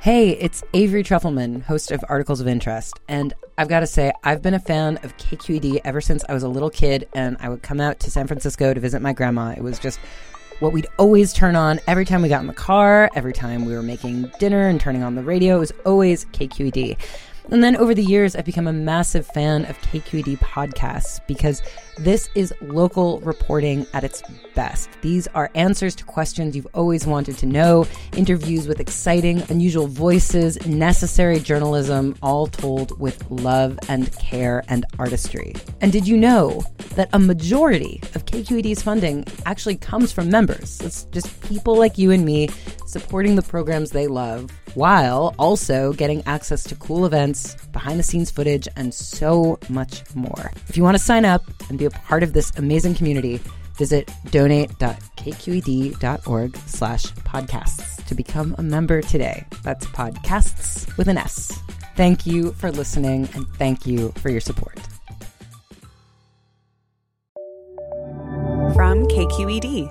Hey, it's Avery Trufelman, host of Articles of Interest, and I've got to say, I've been a fan of KQED ever since I was a little kid, and I would come out to San Francisco to visit my grandma. It was just what we'd always turn on every time we got in the car, every time we were making dinner and turning on the radio. It was always KQED. And then over the years, I've become a massive fan of KQED podcasts because this is local reporting at its best. These are answers to questions you've always wanted to know, interviews with exciting, unusual voices, necessary journalism, all told with love and care and artistry. And did you know that a majority of KQED's funding actually comes from members? It's just people like you and me supporting the programs they love, while also getting access to cool events, behind-the-scenes footage, and so much more. If you want to sign up and be a part of this amazing community, visit donate.kqed.org/podcasts to become a member today. That's podcasts with an S. Thank you for listening, and thank you for your support. From KQED.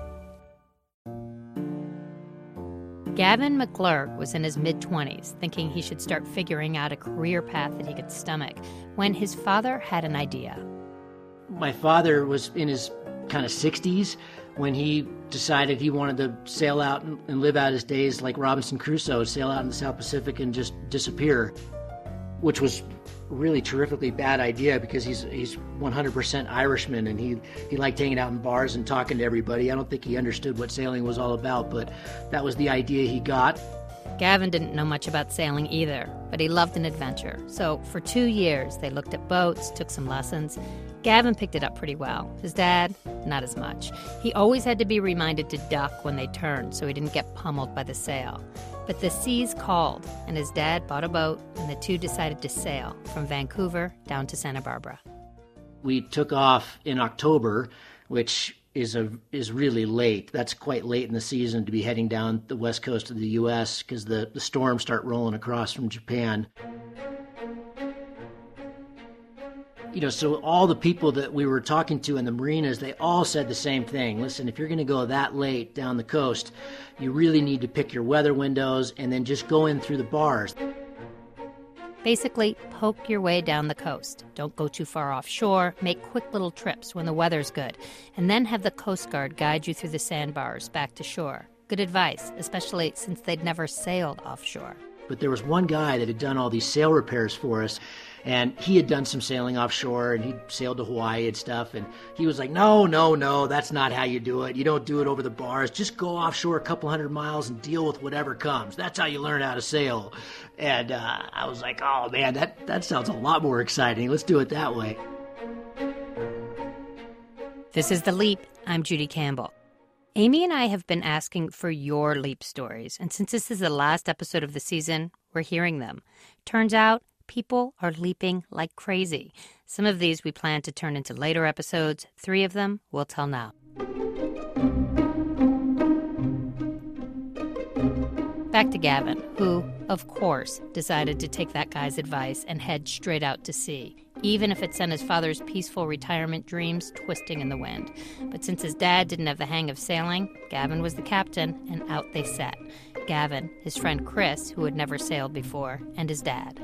Gavin McClurg was in his mid-20s, thinking he should start figuring out a career path that he could stomach, when his father had an idea. My father was in his kind of 60s when he decided he wanted to sail out and live out his days like Robinson Crusoe, sail out in the South Pacific and just disappear, which was a really terrifically bad idea because he's 100% Irishman and he liked hanging out in bars and talking to everybody. I don't think he understood what sailing was all about, but that was the idea he got. Gavin didn't know much about sailing either, but he loved an adventure. So for 2 years, they looked at boats, took some lessons. Gavin picked it up pretty well. His dad, not as much. He always had to be reminded to duck when they turned so he didn't get pummeled by the sail. But the seas called, and his dad bought a boat, and the two decided to sail from Vancouver down to Santa Barbara. We took off in October, which is really late. That's quite late in the season to be heading down the west coast of the U.S. because the storms start rolling across from Japan. You know, so all the people that we were talking to in the marinas, they all said the same thing. Listen, if you're going to go that late down the coast, you really need to pick your weather windows and then just go in through the bars. Basically, poke your way down the coast. Don't go too far offshore. Make quick little trips when the weather's good. And then have the Coast Guard guide you through the sandbars back to shore. Good advice, especially since they'd never sailed offshore. But there was one guy that had done all these sail repairs for us, and he had done some sailing offshore, and he'd sailed to Hawaii and stuff, and he was like, no, that's not how you do it. You don't do it over the bars. Just go offshore a couple 100 miles and deal with whatever comes. That's how you learn how to sail. And I was like, oh, man, that sounds a lot more exciting. Let's do it that way. This is The Leap. I'm Judy Campbell. Amy and I have been asking for your leap stories, and since this is the last episode of the season, we're hearing them. Turns out, people are leaping like crazy. Some of these we plan to turn into later episodes. 3 of them we'll tell now. Back to Gavin, who, of course, decided to take that guy's advice and head straight out to sea, even if it sent his father's peaceful retirement dreams twisting in the wind. But since his dad didn't have the hang of sailing, Gavin was the captain, and out they set. Gavin, his friend Chris, who had never sailed before, and his dad.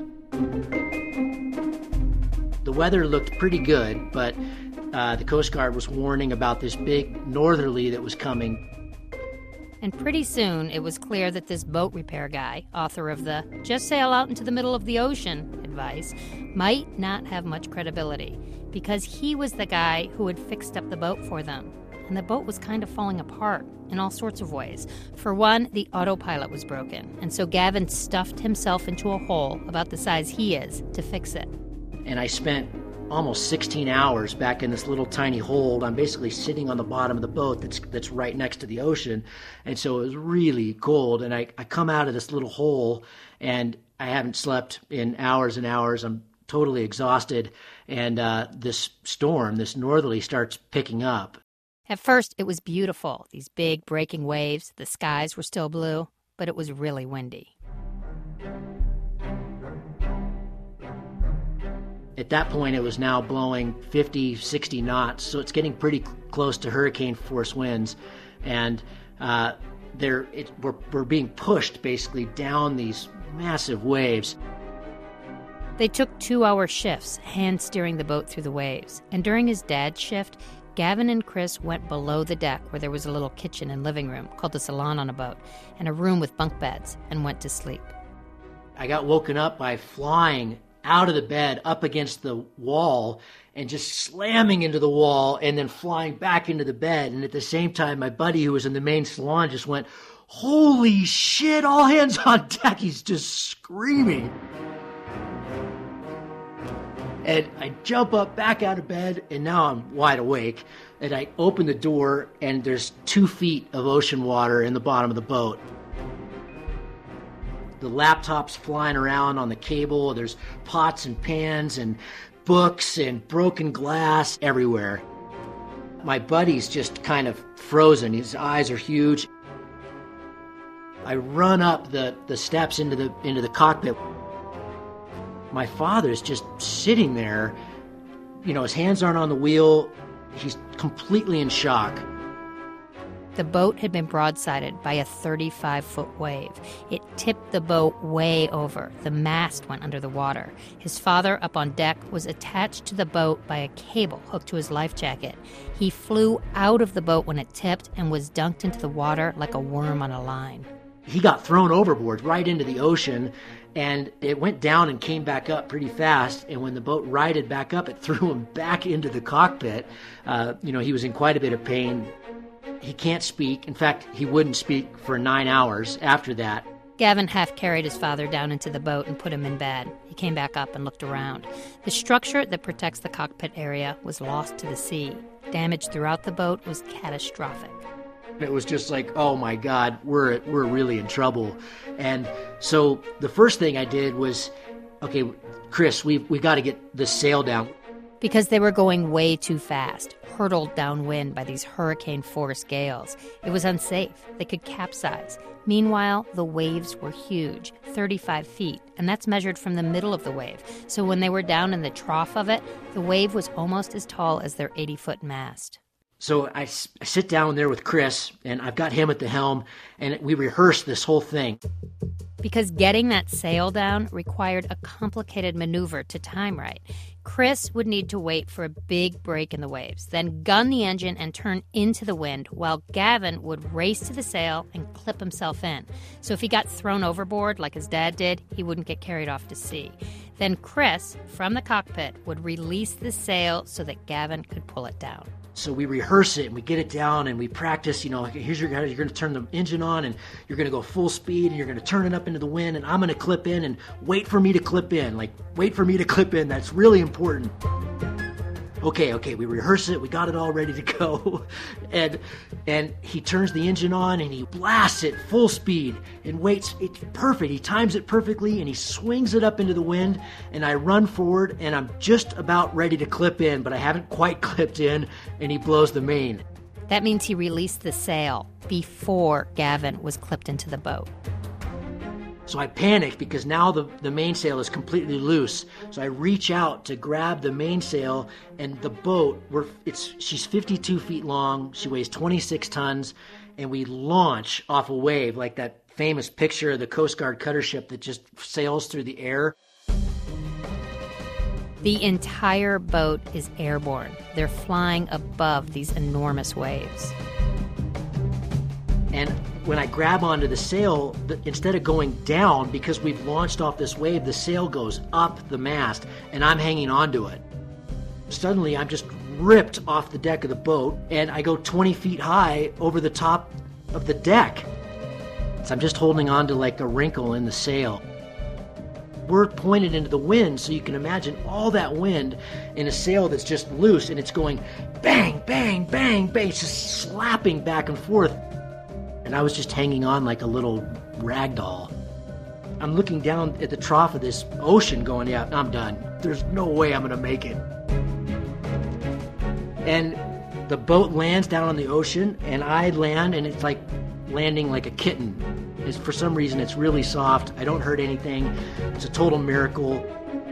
The weather looked pretty good, but the Coast Guard was warning about this big northerly that was coming. And pretty soon, it was clear that this boat repair guy, author of the "just sail out into the middle of the ocean" advice, might not have much credibility, because he was the guy who had fixed up the boat for them. And the boat was kind of falling apart in all sorts of ways. For one, the autopilot was broken, and so Gavin stuffed himself into a hole about the size he is to fix it. And I spent almost 16 hours back in this little tiny hold. I'm basically sitting on the bottom of the boat that's right next to the ocean. And so it was really cold. And I come out of this little hole and I haven't slept in hours and hours. I'm totally exhausted. And this storm, this northerly, starts picking up. At first, it was beautiful. These big breaking waves. The skies were still blue, but it was really windy. At that point, it was now blowing 50, 60 knots, so it's getting pretty close to hurricane force winds. And we're being pushed basically down these massive waves. They took 2-hour shifts, hand steering the boat through the waves. And during his dad's shift, Gavin and Chris went below the deck where there was a little kitchen and living room called the salon on a boat and a room with bunk beds, and went to sleep. I got woken up by flying out of the bed up against the wall and just slamming into the wall and then flying back into the bed. And at the same time, my buddy who was in the main salon just went, "Holy shit, all hands on deck." He's just screaming. And I jump up back out of bed, and now I'm wide awake. And I open the door, and there's 2 feet of ocean water in the bottom of the boat. The laptop's flying around on the cable. There's pots and pans and books and broken glass everywhere. My buddy's just kind of frozen. His eyes are huge. I run up the steps into the cockpit. My father's just sitting there. You know, his hands aren't on the wheel. He's completely in shock. The boat had been broadsided by a 35-foot wave. It tipped the boat way over. The mast went under the water. His father, up on deck, was attached to the boat by a cable hooked to his life jacket. He flew out of the boat when it tipped and was dunked into the water like a worm on a line. He got thrown overboard right into the ocean, and it went down and came back up pretty fast. And when the boat righted back up, it threw him back into the cockpit. He was in quite a bit of pain. He can't speak. In fact, he wouldn't speak for 9 hours after that. Gavin half carried his father down into the boat and put him in bed. He came back up and looked around. The structure that protects the cockpit area was lost to the sea. Damage throughout the boat was catastrophic. It was just like, oh my God, we're really in trouble. And so the first thing I did was, okay, Chris, we got to get the sail down. Because they were going way too fast, hurtled downwind by these hurricane-force gales. It was unsafe. They could capsize. Meanwhile, the waves were huge, 35 feet, and that's measured from the middle of the wave. So when they were down in the trough of it, the wave was almost as tall as their 80-foot mast. So I sit down there with Chris, and I've got him at the helm, and we rehearse this whole thing. Because getting that sail down required a complicated maneuver to time right. Chris would need to wait for a big break in the waves, then gun the engine and turn into the wind, while Gavin would race to the sail and clip himself in. So if he got thrown overboard like his dad did, he wouldn't get carried off to sea. Then Chris, from the cockpit, would release the sail so that Gavin could pull it down. So we rehearse it and we get it down and we practice, here's you're going to turn the engine on and you're going to go full speed and you're going to turn it up into the wind and I'm going to clip in and wait for me to clip in. That's really important. Okay, we rehearse it. We got it all ready to go. And he turns the engine on and he blasts it full speed and waits. It's perfect. He times it perfectly and he swings it up into the wind and I run forward and I'm just about ready to clip in, but I haven't quite clipped in and he blows the main. That means he released the sail before Gavin was clipped into the boat. So I panicked because now the mainsail is completely loose. So I reach out to grab the mainsail and the boat, she's 52 feet long, she weighs 26 tons, and we launch off a wave like that famous picture of the Coast Guard cutter ship that just sails through the air. The entire boat is airborne. They're flying above these enormous waves. And when I grab onto the sail, instead of going down, because we've launched off this wave, the sail goes up the mast, and I'm hanging onto it. Suddenly, I'm just ripped off the deck of the boat, and I go 20 feet high over the top of the deck. So I'm just holding on to like a wrinkle in the sail. We're pointed into the wind, so you can imagine all that wind in a sail that's just loose, and it's going bang, bang, bang, bang, it's just slapping back and forth. And I was just hanging on like a little rag doll. I'm looking down at the trough of this ocean going, yeah, I'm done. There's no way I'm going to make it. And the boat lands down on the ocean, and I land, and it's like landing like a kitten. For some reason, it's really soft. I don't hurt anything. It's a total miracle.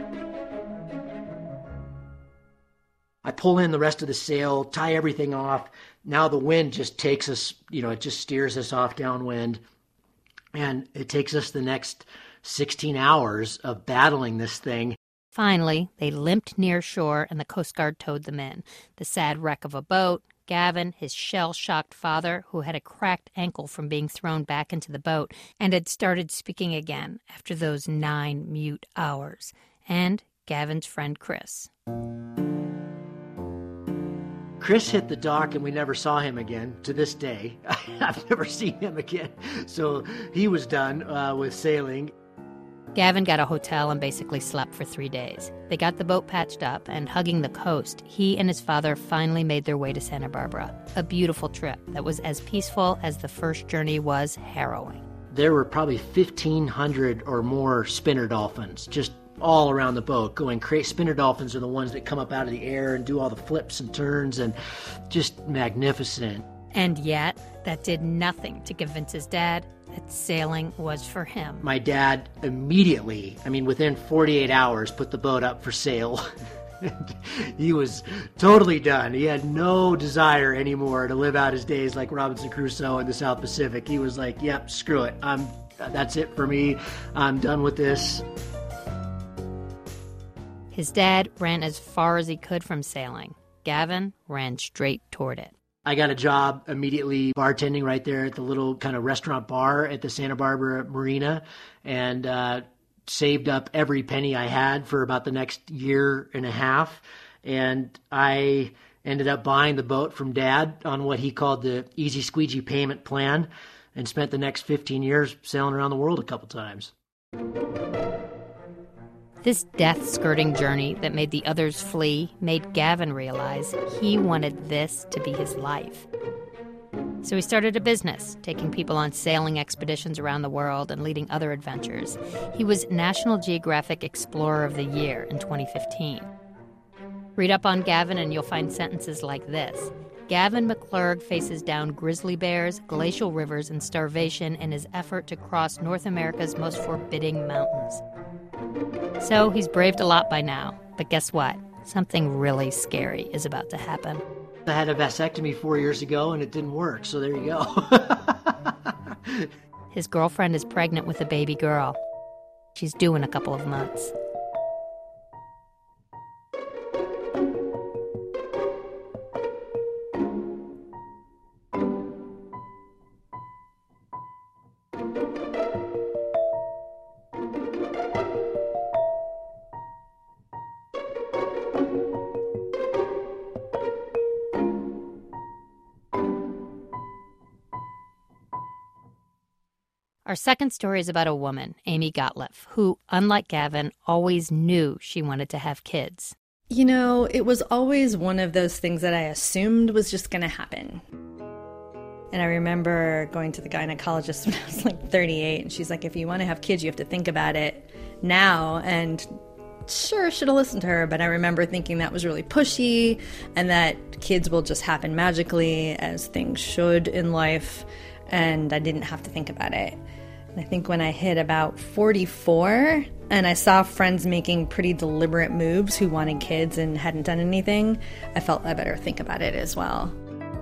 I pull in the rest of the sail, tie everything off. Now the wind just takes us, it just steers us off downwind. And it takes us the next 16 hours of battling this thing. Finally, they limped near shore and the Coast Guard towed them in. The sad wreck of a boat, Gavin, his shell-shocked father, who had a cracked ankle from being thrown back into the boat and had started speaking again after those 9 mute hours, and Gavin's friend Chris. Chris hit the dock and we never saw him again to this day. I've never seen him again. So he was done with sailing. Gavin got a hotel and basically slept for 3 days. They got the boat patched up, and hugging the coast, he and his father finally made their way to Santa Barbara. A beautiful trip that was as peaceful as the first journey was harrowing. There were probably 1,500 or more spinner dolphins just all around the boat going crazy. Spinner dolphins are the ones that come up out of the air and do all the flips and turns, and just magnificent. And yet, that did nothing to convince his dad that sailing was for him. My dad immediately, within 48 hours, put the boat up for sale. He was totally done. He had no desire anymore to live out his days like Robinson Crusoe in the South Pacific. He was like, yep, screw it. That's it for me. I'm done with this. His dad ran as far as he could from sailing. Gavin ran straight toward it. I got a job immediately bartending right there at the little kind of restaurant bar at the Santa Barbara Marina, and saved up every penny I had for about the next year and a half. And I ended up buying the boat from Dad on what he called the easy squeegee payment plan, and spent the next 15 years sailing around the world a couple times. This death-skirting journey that made the others flee made Gavin realize he wanted this to be his life. So he started a business, taking people on sailing expeditions around the world and leading other adventures. He was National Geographic Explorer of the Year in 2015. Read up on Gavin and you'll find sentences like this. Gavin McClurg faces down grizzly bears, glacial rivers, and starvation in his effort to cross North America's most forbidding mountains. So he's braved a lot by now. But guess what? Something really scary is about to happen. I had a vasectomy 4 years ago and it didn't work, so there you go. His girlfriend is pregnant with a baby girl. She's due in a couple of months. Our second story is about a woman, Amy Gottlieb, who, unlike Gavin, always knew she wanted to have kids. You know, it was always one of those things that I assumed was just going to happen. And I remember going to the gynecologist when I was like 38, and she's like, if you want to have kids, you have to think about it now. And sure, I should have listened to her, but I remember thinking that was really pushy and that kids will just happen magically, as things should in life, and I didn't have to think about it. And I think when I hit about 44 and I saw friends making pretty deliberate moves who wanted kids and hadn't done anything, I felt I better think about it as well.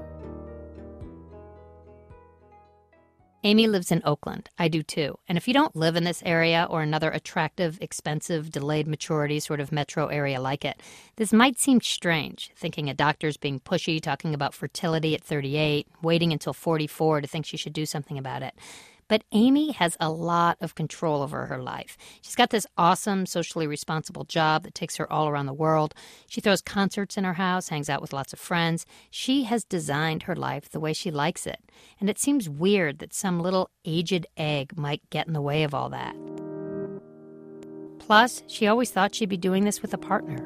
Amy lives in Oakland. I do too. And if you don't live in this area or another attractive, expensive, delayed maturity sort of metro area like it, this might seem strange, thinking a doctor's being pushy, talking about fertility at 38, waiting until 44 to think she should do something about it. But Amy has a lot of control over her life. She's got this awesome, socially responsible job that takes her all around the world. She throws concerts in her house, hangs out with lots of friends. She has designed her life the way she likes it. And it seems weird that some little aged egg might get in the way of all that. Plus, she always thought she'd be doing this with a partner.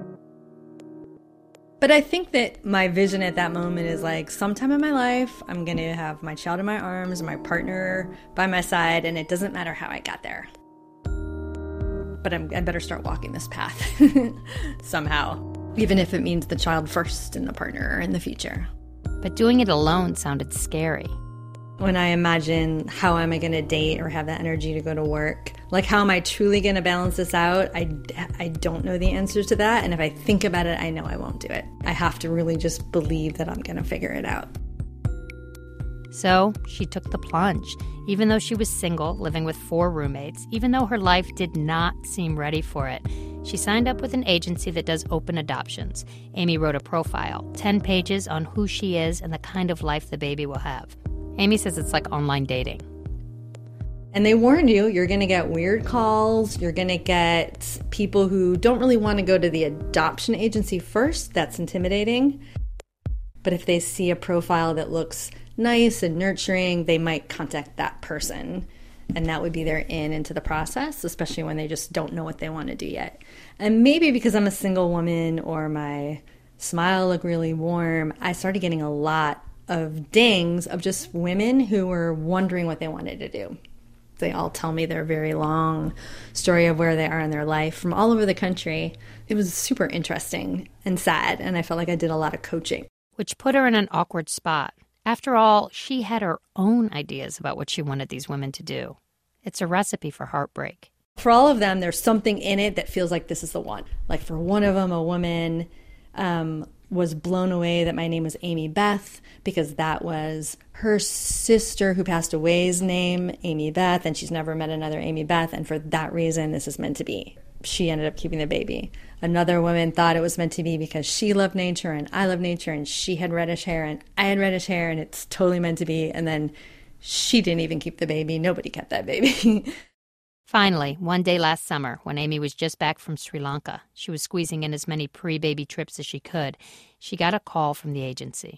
But I think that my vision at that moment is like, sometime in my life, I'm going to have my child in my arms, my partner by my side, and it doesn't matter how I got there. But I better start walking this path somehow, even if it means the child first and the partner in the future. But doing it alone sounded scary. When I imagine how am I going to date or have that energy to go to work, like how am I truly going to balance this out, I don't know the answers to that. And if I think about it, I know I won't do it. I have to really just believe that I'm going to figure it out. So she took the plunge, even though she was single, living with 4 roommates, even though her life did not seem ready for it. She signed up with an agency that does open adoptions. Amy wrote a profile, 10 pages on who she is and the kind of life the baby will have. Amy says it's like online dating. And they warned you, you're going to get weird calls. You're going to get people who don't really want to go to the adoption agency first. That's intimidating. But if they see a profile that looks nice and nurturing, they might contact that person. And that would be their in into the process, especially when they just don't know what they want to do yet. And maybe because I'm a single woman or my smile looked really warm, I started getting a lot of dings of just women who were wondering what they wanted to do. They all tell me their very long story of where they are in their life from all over the country. It was super interesting and sad, and I felt like I did a lot of coaching. Which put her in an awkward spot. After all, she had her own ideas about what she wanted these women to do. It's a recipe for heartbreak. For all of them, there's something in it that feels like this is the one. Like for one of them, a woman was blown away that my name was Amy Beth because that was her sister who passed away's name, Amy Beth, and she's never met another Amy Beth, and for that reason, this is meant to be. She ended up keeping the baby. Another woman thought it was meant to be because she loved nature and I love nature, and she had reddish hair and I had reddish hair, and it's totally meant to be, and then she didn't even keep the baby. Nobody kept that baby. Finally, one day last summer, when Amy was just back from Sri Lanka, she was squeezing in as many pre-baby trips as she could, she got a call from the agency.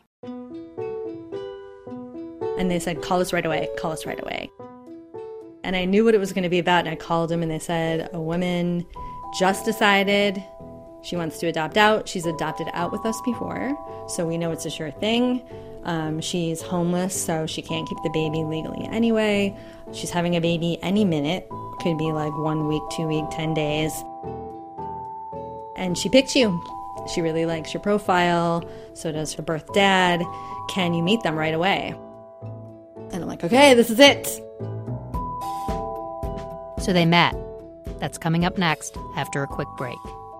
And they said, call us right away, call us right away. And I knew what it was going to be about, and I called them, and they said, a woman just decided she wants to adopt out. She's adopted out with us before, so we know it's a sure thing. She's homeless, so she can't keep the baby legally anyway. She's having a baby any minute. Could be like 1 week, 2 week, 10 days. And she picked you. She really likes your profile. So does her birth dad. Can you meet them right away? And I'm like, okay, this is it. So they met. That's coming up next after a quick break.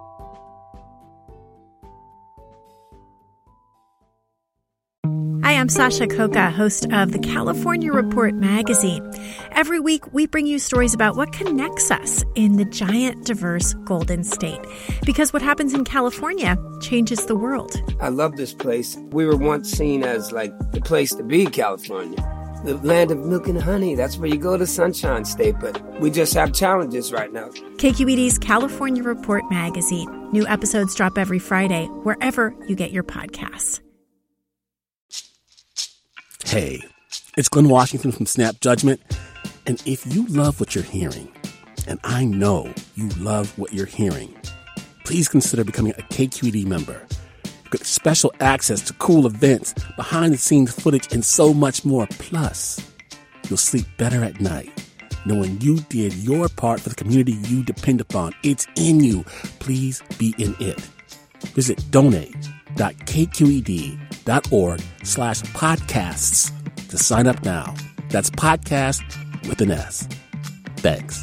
Hi, I'm Sasha Khokha, host of the California Report magazine. Every week, we bring you stories about what connects us in the giant, diverse Golden State. Because what happens in California changes the world. I love this place. We were once seen as like the place to be, California. The land of milk and honey. That's where you go to Sunshine State. But we just have challenges right now. KQED's California Report magazine. New episodes drop every Friday, wherever you get your podcasts. Hey, it's Glenn Washington from Snap Judgment. And if you love what you're hearing, and I know you love what you're hearing, please consider becoming a KQED member. You get special access to cool events, behind-the-scenes footage, and so much more. Plus, you'll sleep better at night knowing you did your part for the community you depend upon. It's in you. Please be in it. Visit donate.kqed.org/podcasts to sign up now. That's podcast with an S. Thanks.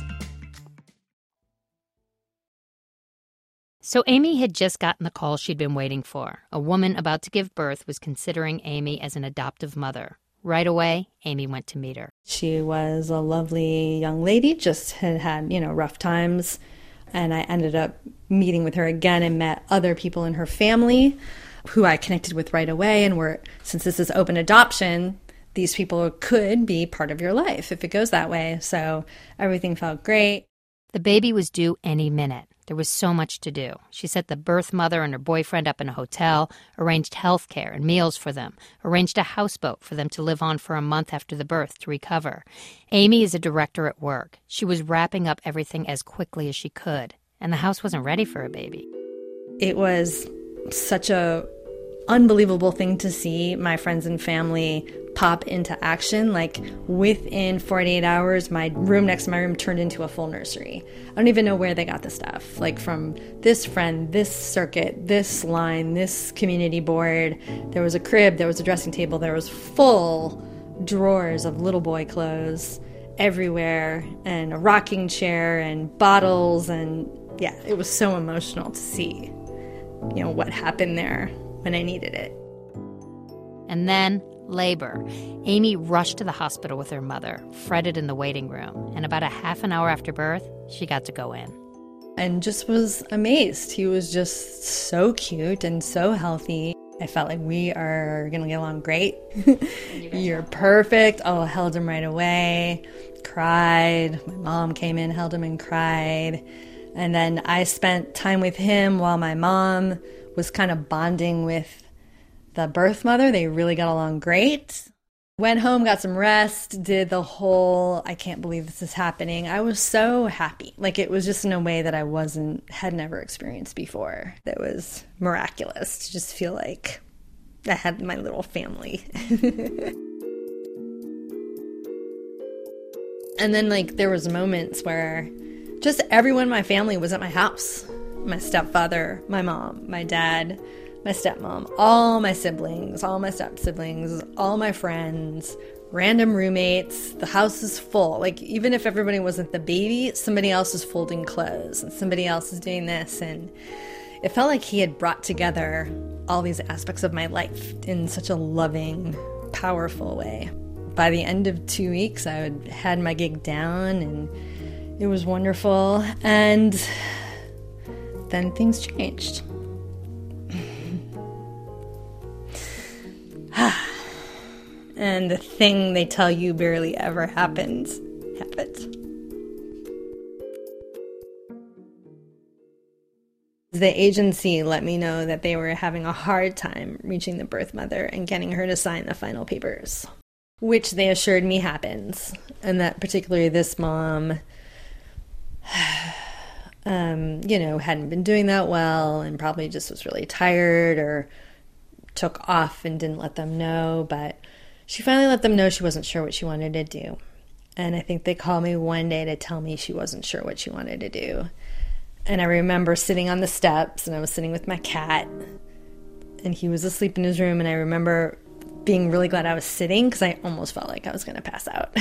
So Amy had just gotten the call she'd been waiting for. A woman about to give birth was considering Amy as an adoptive mother. Right away, Amy went to meet her. She was a lovely young lady, just had rough times. And I ended up meeting with her again and met other people in her family who I connected with right away. And since this is open adoption, these people could be part of your life if it goes that way. So everything felt great. The baby was due any minute. There was so much to do. She set the birth mother and her boyfriend up in a hotel, arranged health care and meals for them, arranged a houseboat for them to live on for a month after the birth to recover. Amy is a director at work. She was wrapping up everything as quickly as she could, and the house wasn't ready for a baby. It was such a unbelievable thing to see my friends and family pop into action. Like within 48 hours, my room next to my room turned into a full nursery. I don't even know where they got the stuff. Like from this friend, this circuit, this line, this community board. There was a crib, there was a dressing table, there was full drawers of little boy clothes everywhere, and a rocking chair and bottles. And yeah, it was so emotional to see, what happened there when I needed it. And then Labor. Amy rushed to the hospital with her mother, fretted in the waiting room, and about a half an hour after birth, she got to go in. And just was amazed. He was just so cute and so healthy. I felt like we are going to get along great. You're perfect. Oh, held him right away. Cried. My mom came in, held him and cried. And then I spent time with him while my mom was kind of bonding with the birth mother. They really got along great. Went home, got some rest, did the whole, I can't believe this is happening. I was so happy. Like, it was just in a way that I had never experienced before. That was miraculous to just feel like I had my little family. And then, like, there was moments where just everyone in my family was at my house. My stepfather, my mom, my dad, my stepmom, all my siblings, all my step-siblings, all my friends, random roommates. The house is full. Like, even if everybody wasn't the baby, somebody else is folding clothes and somebody else is doing this. And it felt like he had brought together all these aspects of my life in such a loving, powerful way. By the end of 2 weeks, I had my gig down, and it was wonderful. And then things changed. And the thing they tell you barely ever happens, happened. The agency let me know that they were having a hard time reaching the birth mother and getting her to sign the final papers, which they assured me happens. And that particularly this mom, hadn't been doing that well and probably just was really tired or took off and didn't let them know. But she finally let them know she wasn't sure what she wanted to do. And I think they called me one day to tell me she wasn't sure what she wanted to do. And I remember sitting on the steps, and I was sitting with my cat, and he was asleep in his room. And I remember being really glad I was sitting because I almost felt like I was going to pass out.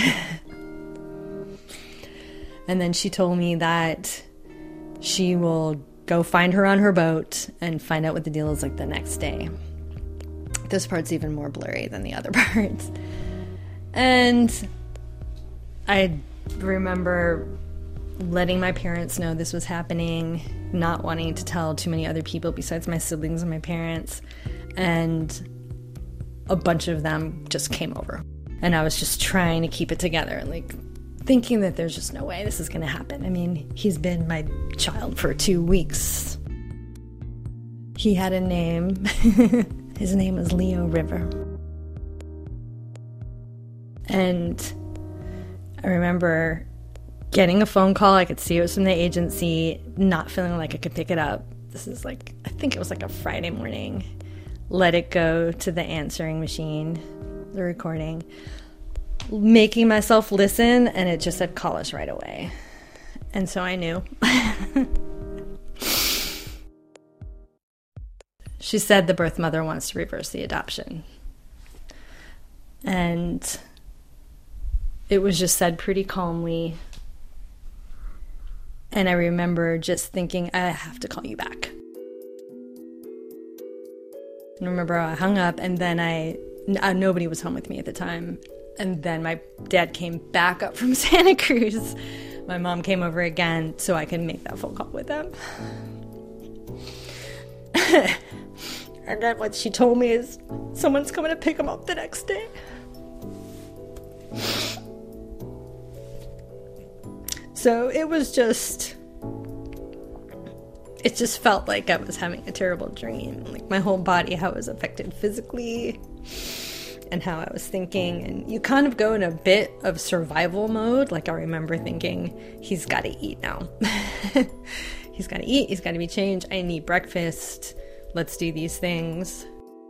And then she told me that she will go find her on her boat and find out what the deal is like the next day. This part's even more blurry than the other parts. And I remember letting my parents know this was happening, not wanting to tell too many other people besides my siblings and my parents. And a bunch of them just came over. And I was just trying to keep it together, like thinking that there's just no way this is going to happen. I mean, he's been my child for 2 weeks. He had a name. His name was Leo River. And I remember getting a phone call. I could see it was from the agency, not feeling like I could pick it up. This is like, I think it was like a Friday morning. Let it go to the answering machine, the recording, making myself listen, and it just said, call us right away. And so I knew. She said the birth mother wants to reverse the adoption. And it was just said pretty calmly. And I remember just thinking, I have to call you back. And I remember I hung up, and then nobody was home with me at the time. And then my dad came back up from Santa Cruz. My mom came over again so I could make that phone call with them. And then what she told me is someone's coming to pick him up the next day. So it just felt like I was having a terrible dream. Like my whole body, how it was affected physically and how I was thinking. And you kind of go in a bit of survival mode. Like I remember thinking, he's got to eat now. He's got to eat. He's got to be changed. I need breakfast. Let's do these things.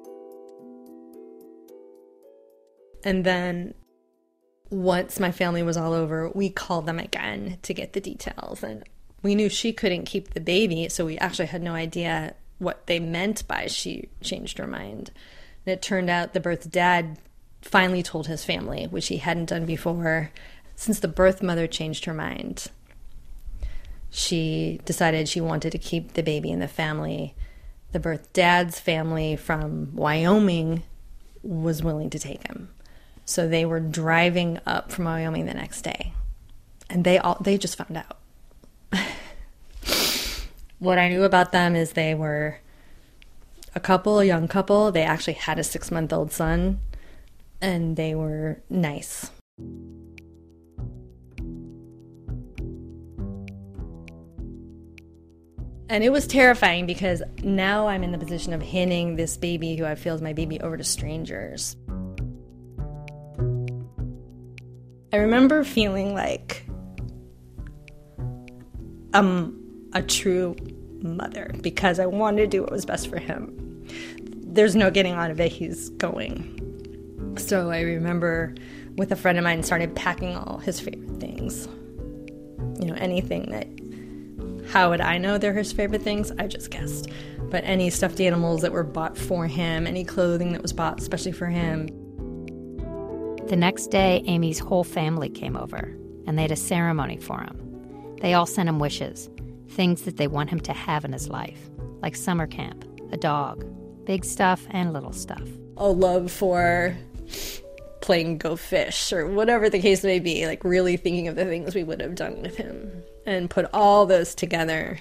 And then once my family was all over, we called them again to get the details. And we knew she couldn't keep the baby, so we actually had no idea what they meant by she changed her mind. And it turned out the birth dad finally told his family, which he hadn't done before. Since the birth mother changed her mind, she decided she wanted to keep the baby in the family. The birth dad's family from Wyoming was willing to take him. So they were driving up from Wyoming the next day, and they just found out. What I knew about them is they were a young couple. They actually had a 6-month-old son, and they were nice. And it was terrifying because now I'm in the position of handing this baby, who I feel is my baby, over to strangers. I remember feeling like a true mother because I wanted to do what was best for him. There's no getting out of it. He's going. So I remember with a friend of mine started packing all his favorite things. You know, anything that, how would I know they're his favorite things? I just guessed. But any stuffed animals that were bought for him, any clothing that was bought especially for him. The next day, Amy's whole family came over, and they had a ceremony for him. They all sent him wishes, things that they want him to have in his life, like summer camp, a dog, big stuff and little stuff. A love for playing Go Fish or whatever the case may be, like really thinking of the things we would have done with him and put all those together.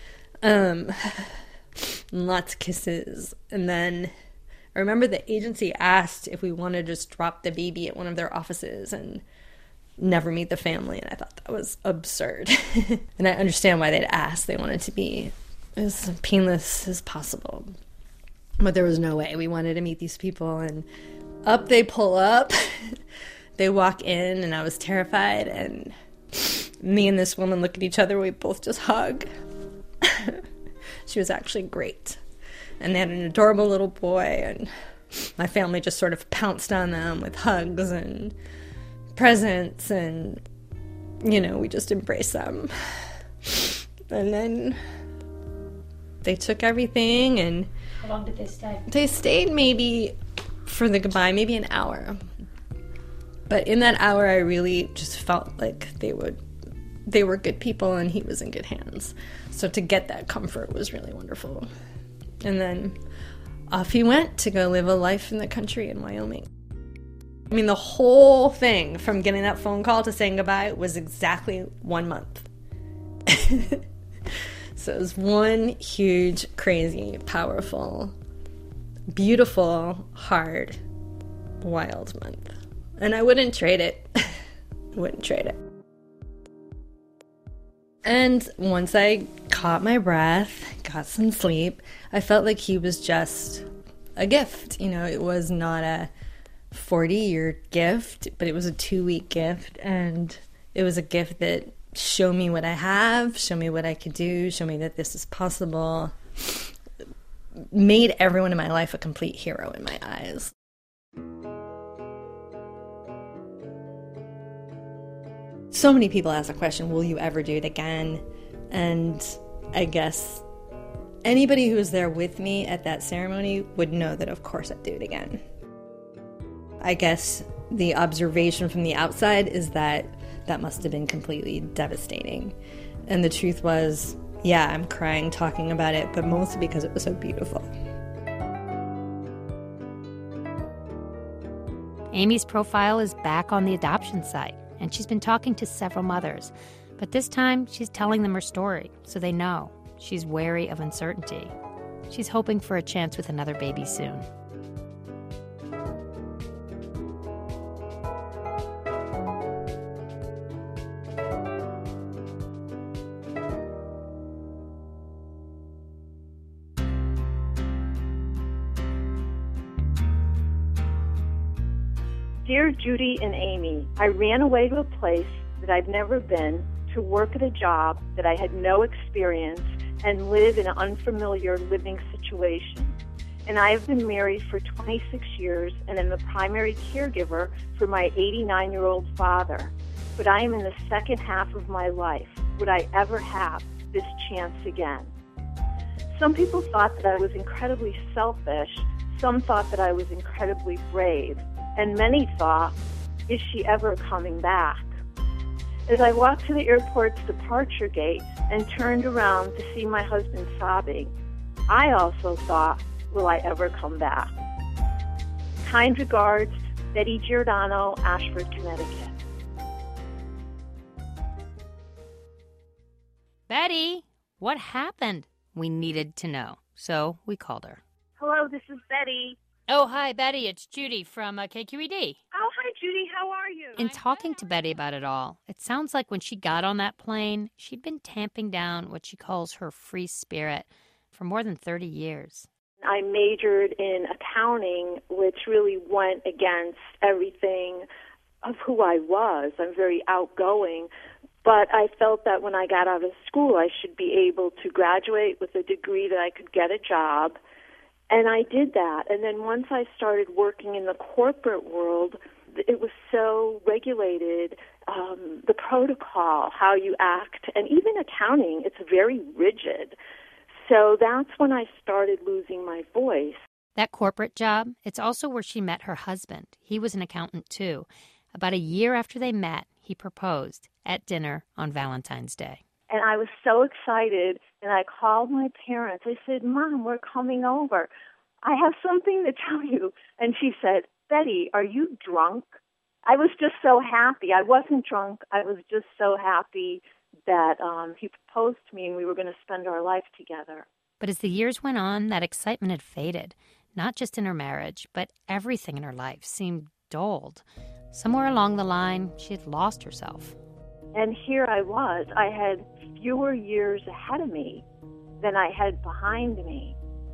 Lots of kisses. And then I remember the agency asked if we wanted to just drop the baby at one of their offices and never meet the family, and I thought that was absurd. And I understand why they'd ask. They wanted to be as painless as possible. But there was no way. We wanted to meet these people, and up they pull up. They walk in, and I was terrified, and me and this woman look at each other. We both just hug. She was actually great. And they had an adorable little boy, and my family just sort of pounced on them with hugs and presents, and, you know, we just embraced them. And then they took everything, and... How long did they stay? They stayed maybe, for the goodbye, maybe an hour. But in that hour, I really just felt like they were good people, and he was in good hands. So to get that comfort was really wonderful. And then off he went to go live a life in the country in Wyoming. I mean, the whole thing from getting that phone call to saying goodbye was exactly 1 month. So it was one huge, crazy, powerful, beautiful, hard, wild month. And I wouldn't trade it. Wouldn't trade it. And once I caught my breath, got some sleep, I felt like he was just a gift. You know, it was not a 40-year gift, but it was a 2-week gift. And it was a gift that showed me what I have, showed me what I could do, showed me that this is possible, made everyone in my life a complete hero in my eyes. So many people ask the question, will you ever do it again? And I guess anybody who was there with me at that ceremony would know that of course I'd do it again. I guess the observation from the outside is that that must have been completely devastating. And the truth was, yeah, I'm crying talking about it, but mostly because it was so beautiful. Amy's profile is back on the adoption site, and she's been talking to several mothers. But this time, she's telling them her story, so they know. She's wary of uncertainty. She's hoping for a chance with another baby soon. Dear Judy and Amy, I ran away to a place that I'd never been to work at a job that I had no experience and live in an unfamiliar living situation. And I have been married for 26 years and am the primary caregiver for my 89-year-old father. But I am in the second half of my life. Would I ever have this chance again? Some people thought that I was incredibly selfish. Some thought that I was incredibly brave. And many thought, is she ever coming back? As I walked to the airport's departure gate and turned around to see my husband sobbing, I also thought, will I ever come back? Kind regards, Betty Giordano, Ashford, Connecticut. Betty, what happened? We needed to know, so we called her. Hello, this is Betty. Oh, hi, Betty. It's Judy from KQED. Oh, hi, Judy. How are you? In talking to Betty about it all, it sounds like when she got on that plane, she'd been tamping down what she calls her free spirit for more than 30 years. I majored in accounting, which really went against everything of who I was. I'm very outgoing, but I felt that when I got out of school, I should be able to graduate with a degree that I could get a job. And I did that. And then once I started working in the corporate world, it was so regulated, the protocol, how you act, and even accounting, it's very rigid. So that's when I started losing my voice. That corporate job, it's also where she met her husband. He was an accountant, too. About a year after they met, he proposed at dinner on Valentine's Day. And I was so excited, and I called my parents. I said, Mom, we're coming over. I have something to tell you. And she said, Betty, are you drunk? I was just so happy. I wasn't drunk. I was just so happy that he proposed to me and we were going to spend our life together. But as the years went on, that excitement had faded. Not just in her marriage, but everything in her life seemed dulled. Somewhere along the line, she had lost herself. And here I was. I had fewer years ahead of me than I had behind me.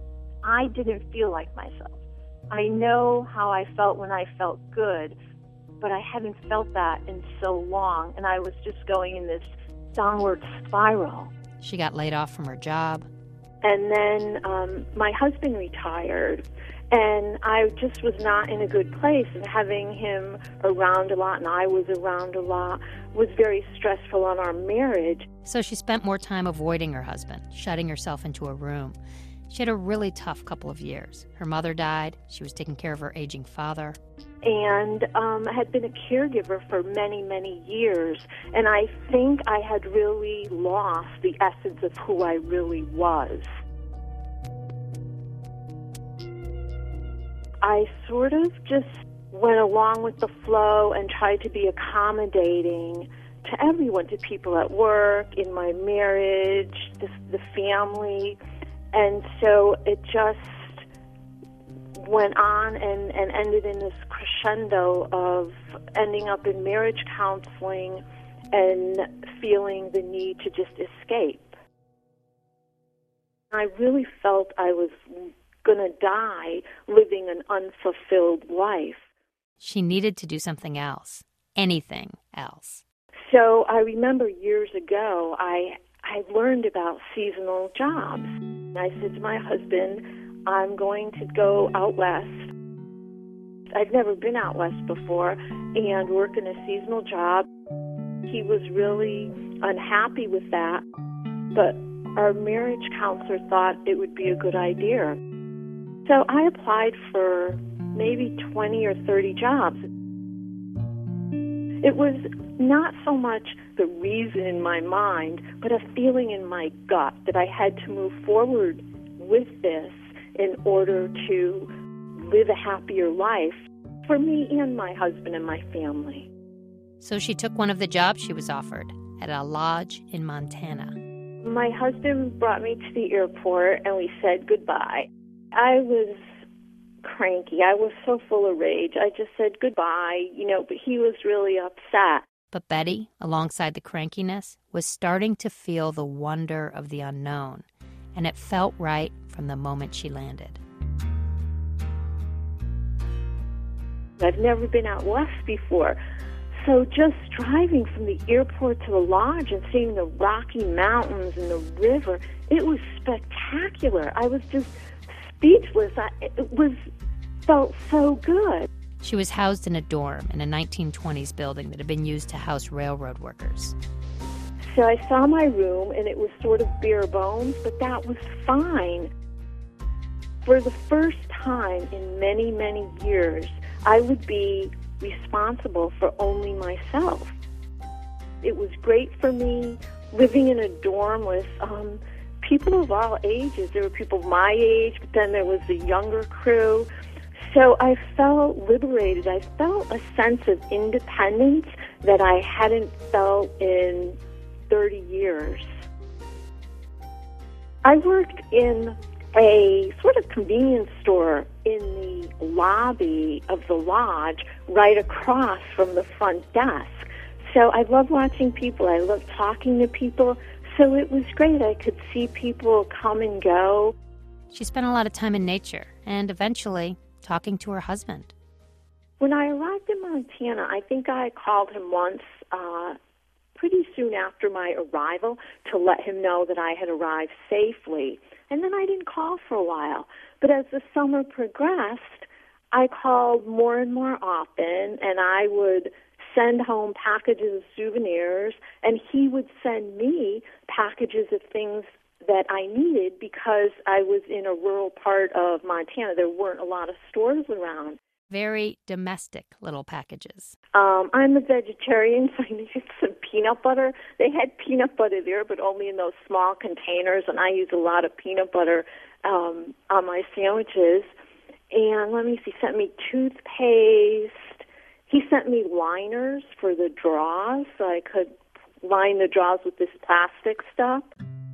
I didn't feel like myself. I know how I felt when I felt good, but I hadn't felt that in so long, and I was just going in this downward spiral. She got laid off from her job. And then my husband retired, and I just was not in a good place, and having him around a lot and I was around a lot was very stressful on our marriage. So she spent more time avoiding her husband, shutting herself into a room. She had a really tough couple of years. Her mother died. She was taking care of her aging father. And had been a caregiver for many, many years. And I think I had really lost the essence of who I really was. I sort of just went along with the flow and tried to be accommodating to everyone, to people at work, in my marriage, the family. And so it just went on and ended in this crescendo of ending up in marriage counseling and feeling the need to just escape. I really felt I was going to die living an unfulfilled life. She needed to do something else, anything else. So I remember years ago, I learned about seasonal jobs. I said to my husband, I'm going to go out west. I'd never been out west before and work in a seasonal job. He was really unhappy with that, but our marriage counselor thought it would be a good idea. So I applied for maybe 20 or 30 jobs. It was not so much the reason in my mind, but a feeling in my gut that I had to move forward with this in order to live a happier life for me and my husband and my family. So she took one of the jobs she was offered at a lodge in Montana. My husband brought me to the airport and we said goodbye. I was cranky. I was so full of rage. I just said goodbye, but he was really upset. But Betty, alongside the crankiness, was starting to feel the wonder of the unknown, and it felt right from the moment she landed. I've never been out west before, so just driving from the airport to the lodge and seeing the Rocky Mountains and the river, it was spectacular. I was just speechless. It felt so good. She was housed in a dorm in a 1920s building that had been used to house railroad workers. So I saw my room, and it was sort of bare bones, but that was fine. For the first time in many, many years, I would be responsible for only myself. It was great for me living in a dorm with people of all ages. There were people my age, but then there was the younger crew. So I felt liberated. I felt a sense of independence that I hadn't felt in 30 years. I worked in a sort of convenience store in the lobby of the lodge right across from the front desk. So I love watching people. I love talking to people. So it was great. I could see people come and go. She spent a lot of time in nature and eventually talking to her husband. When I arrived in Montana, I think I called him once pretty soon after my arrival to let him know that I had arrived safely. And then I didn't call for a while. But as the summer progressed, I called more and more often, and I would send home packages of souvenirs, and he would send me packages of things that I needed because I was in a rural part of Montana. There weren't a lot of stores around. Very domestic little packages. I'm a vegetarian, so I needed some peanut butter. They had peanut butter there, but only in those small containers, and I use a lot of peanut butter on my sandwiches. And let me see, sent me toothpaste. He sent me liners for the drawers, so I could line the drawers with this plastic stuff.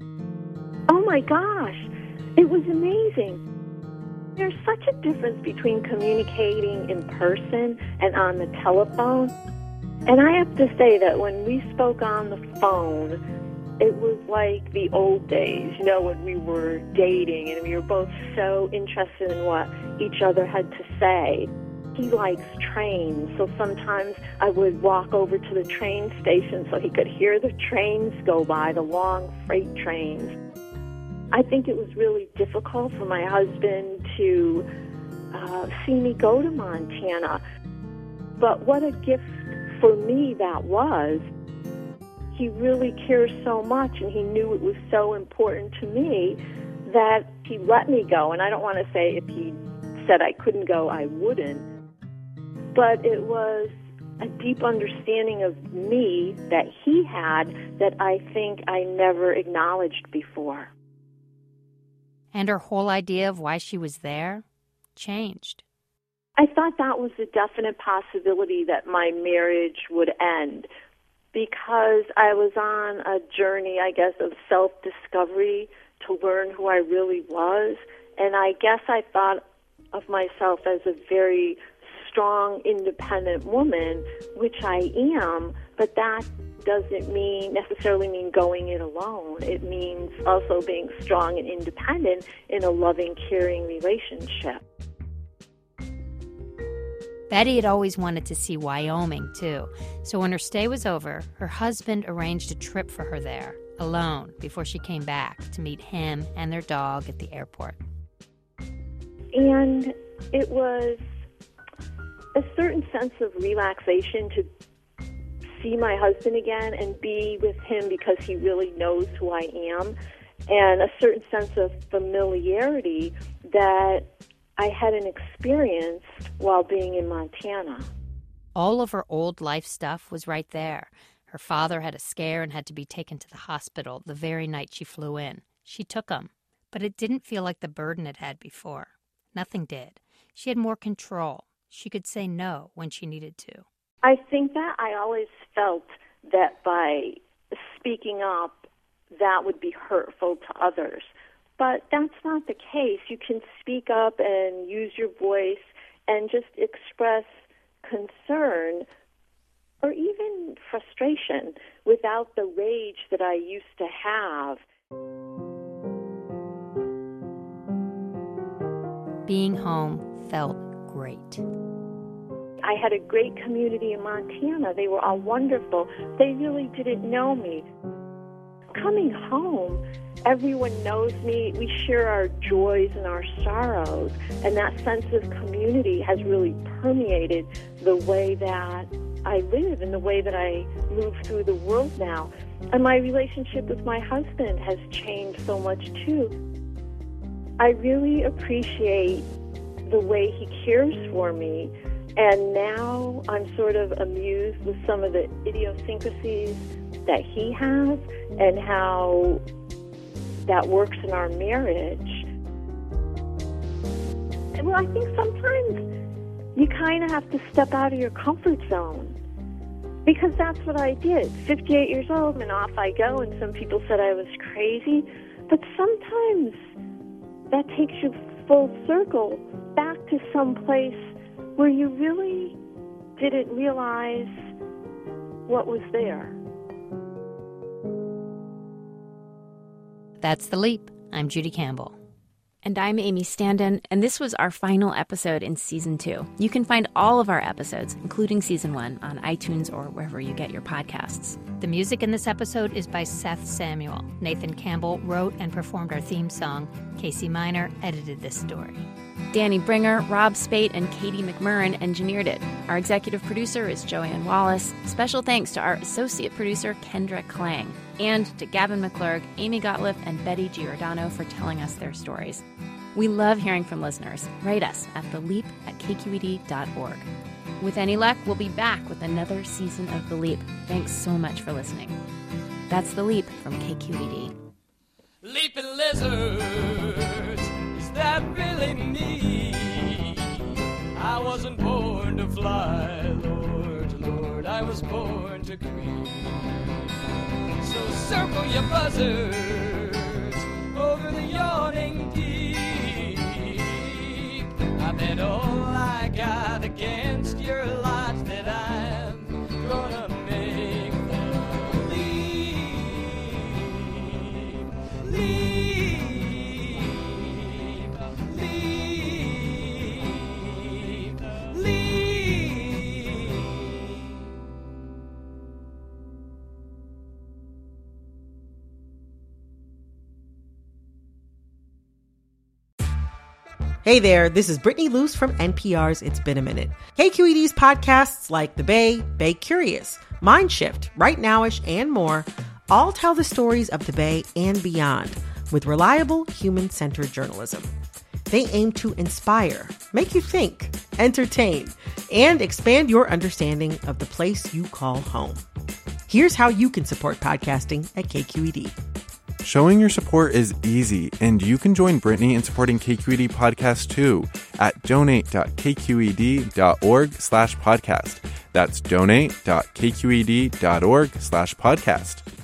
Oh my gosh, it was amazing. There's such a difference between communicating in person and on the telephone. And I have to say that when we spoke on the phone, it was like the old days, you know, when we were dating and we were both so interested in what each other had to say. He likes trains, so sometimes I would walk over to the train station so he could hear the trains go by, the long freight trains. I think it was really difficult for my husband to see me go to Montana. But what a gift for me that was. He really cares so much, and he knew it was so important to me that he let me go. And I don't want to say if he said I couldn't go, I wouldn't. But it was a deep understanding of me that he had that I think I never acknowledged before. And her whole idea of why she was there changed. I thought that was a definite possibility that my marriage would end because I was on a journey, I guess, of self-discovery to learn who I really was. And I guess I thought of myself as a very strong, independent woman, which I am, but that doesn't necessarily mean going it alone. It means also being strong and independent in a loving, caring relationship. Betty had always wanted to see Wyoming, too. So when her stay was over, her husband arranged a trip for her there, alone, before she came back to meet him and their dog at the airport. And it was a certain sense of relaxation to see my husband again and be with him because he really knows who I am, and a certain sense of familiarity that I hadn't experienced while being in Montana. All of her old life stuff was right there. Her father had a scare and had to be taken to the hospital the very night she flew in. She took him, but it didn't feel like the burden it had before. Nothing did. She had more control. She could say no when she needed to. I think that I always felt that by speaking up, that would be hurtful to others. But that's not the case. You can speak up and use your voice and just express concern or even frustration without the rage that I used to have. Being home felt great. I had a great community in Montana. They were all wonderful. They really didn't know me. Coming home, everyone knows me. We share our joys and our sorrows, and that sense of community has really permeated the way that I live and the way that I move through the world now. And my relationship with my husband has changed so much, too. I really appreciate the way he cares for me, and now I'm sort of amused with some of the idiosyncrasies that he has and how that works in our marriage. Well, I think sometimes you kind of have to step out of your comfort zone. Because that's what I did. 58 years old, and off I go, and some people said I was crazy. But sometimes that takes you full circle back to some place where you really didn't realize what was there. That's The Leap. I'm Judy Campbell. And I'm Amy Standen, and this was our final episode in Season 2. You can find all of our episodes, including Season 1, on iTunes or wherever you get your podcasts. The music in this episode is by Seth Samuel. Nathan Campbell wrote and performed our theme song. Casey Miner edited this story. Danny Bringer, Rob Spate, and Katie McMurrin engineered it. Our executive producer is Joanne Wallace. Special thanks to our associate producer, Kendra Klang, and to Gavin McClurg, Amy Gottlieb, and Betty Giordano for telling us their stories. We love hearing from listeners. Write us at theleap@kqed.org. With any luck, we'll be back with another season of The Leap. Thanks so much for listening. That's The Leap from KQED. Leaping lizards, is that really me? I wasn't born to fly, Lord, Lord, I was born to creep. So circle your buzzards over the yawning deep. I bet all I got against your lot that I'm gonna make the leap. Leap, leap, leap. Hey there, this is Brittany Luce from NPR's It's Been a Minute. KQED's podcasts like The Bay, Bay Curious, Mind Shift, Right Nowish, and more all tell the stories of the Bay and beyond with reliable, human-centered journalism. They aim to inspire, make you think, entertain, and expand your understanding of the place you call home. Here's how you can support podcasting at KQED. Showing your support is easy, and you can join Brittany in supporting KQED Podcast too at donate.kqed.org/podcast. That's donate.kqed.org/podcast.